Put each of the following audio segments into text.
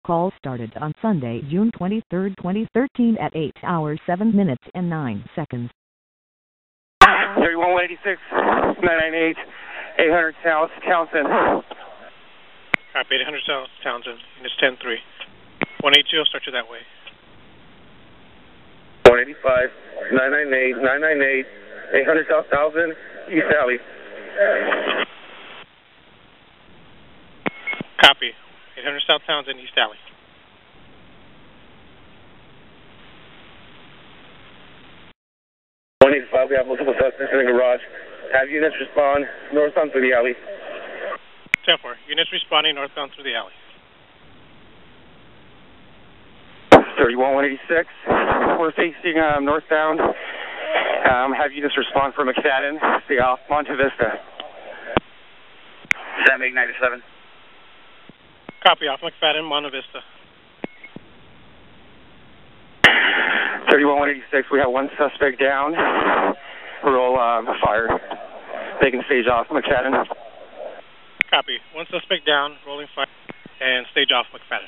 Call started on Sunday, June 23, 2013 at 8 hours 7 minutes and 9 seconds. 3186, 998, 800 South, Townsend. Copy, 800 South, Townsend. Units 10-3. 182, I'll start you that way. 185, 998, 998, 800 South, Townsend, East Alley. Copy, 800 South, Townsend, East Alley. We have multiple suspects in the garage. Have units respond northbound through the alley. 10-4. Units responding northbound through the alley. 31186. We're facing northbound. Have units respond for McFadden. Stay off Monte Vista. Sam 897. Copy, off McFadden, Monte Vista. 31186. We have one suspect down. Roll fire. They can stage off McFadden. Copy. One suspect down, rolling fire, and stage off McFadden.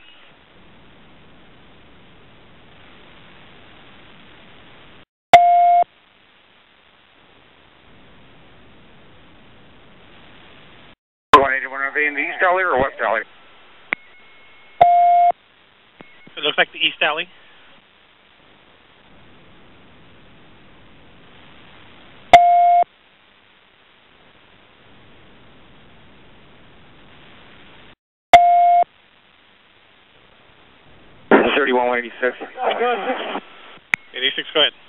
In the East Alley or West Alley? It looks like the East Alley. Go ahead. 86, go ahead.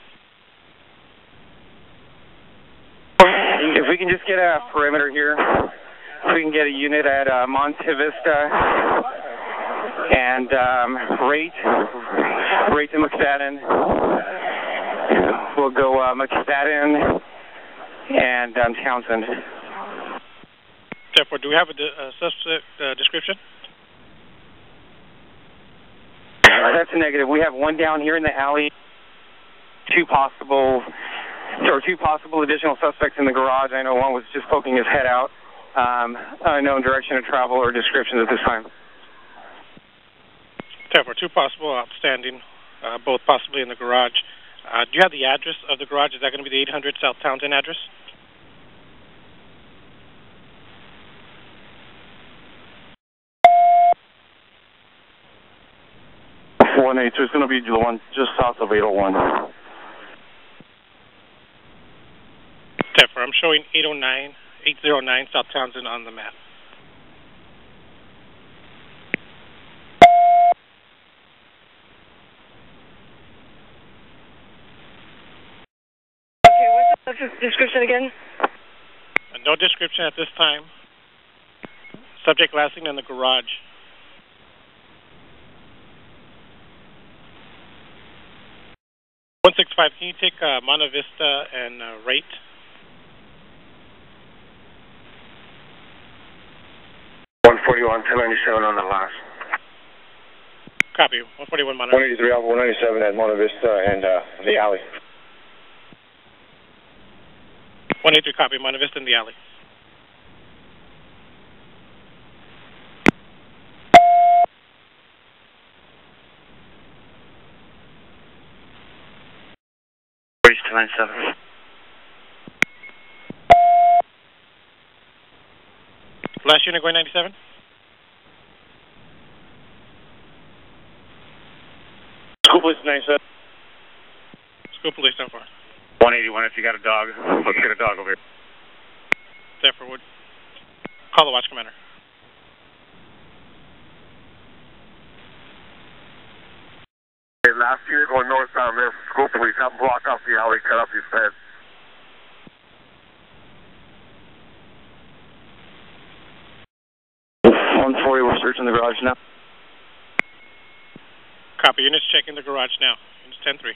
If we can just get a perimeter here, if we can get a unit at Monte Vista and rate to McFadden. We'll go McFadden and Townsend. Therefore, do we have a suspect description? That's a negative. We have one down here in the alley, two possible additional suspects in the garage. I know one was just poking his head out. Unknown direction of travel or descriptions at this time. Therefore, two possible outstanding, both possibly in the garage. Do you have the address of the garage? Is that going to be the 800 South Townsend address? It's going to be the one just south of 801. Therefore, I'm showing 809 South Townsend on the map. Okay, what's the description again? No description at this time. Subject last seen in the garage. 165, can you take Monte Vista and rate? On 1097 on the last. Copy. 141 Monte. 183 Alpha 197 at Monte Vista and the alley. 183 copy. Monte Vista in the alley. Breeze 297. Last unit going 97? School police 97. School police, so far. 181 if you got a dog. Let's get a dog over here. Therefore, would call the watch commander. Hey, last unit going northbound there. School police, have them block off the alley, cut off these fence. We're searching the garage now. Copy. Units checking the garage now. Units 10-3.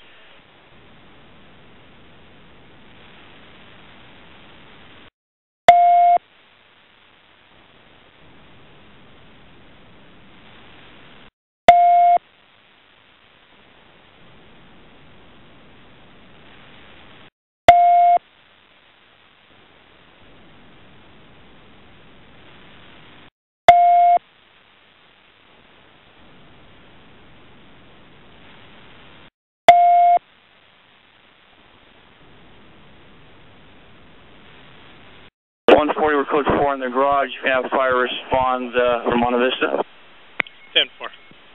140, we're code 4 in the garage. You can have fire respond from Monte Vista. 10-4.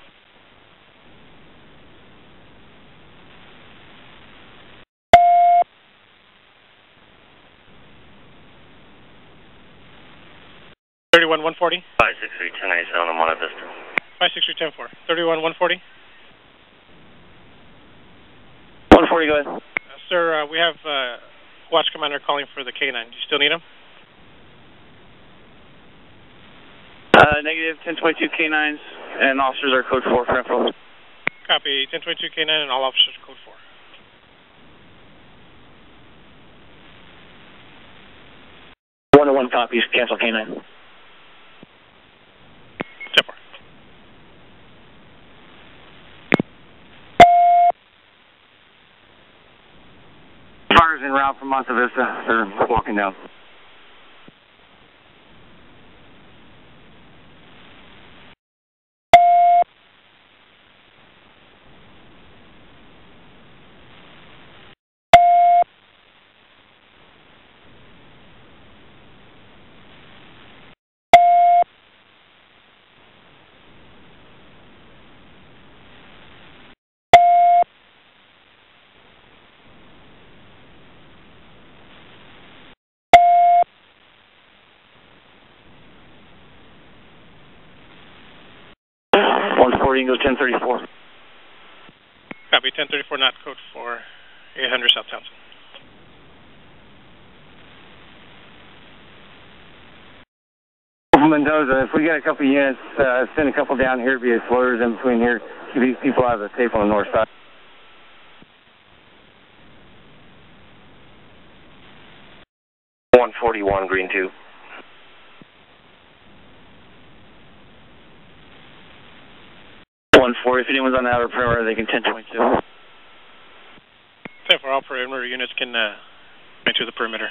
Thirty-one 140. 563 1087 on Monte Vista. 563 10-4. 31 140. 140, go ahead. Sir, we have watch commander calling for the K9. Do you still need him? Negative 1022 K9s and officers are code 4 for info. Copy. 1022 K9 and all officers code 4. One to one copies. Cancel K9. 10-4. Fire's en route from Monte Vista. They're walking down. You can go 1034. Copy. 1034 not code 4. 800 South Townsend. Mendoza, if we get a couple units, send a couple down here via floaters in between here. These people have a tape on the north side. $141 green 2. 140, if anyone's on the outer perimeter, they can 1022. 10-4, all perimeter units can enter the perimeter.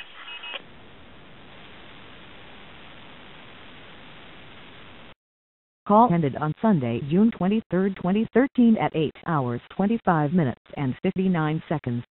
Call ended on Sunday, June 23, 2013 at 8 hours 25 minutes and 59 seconds.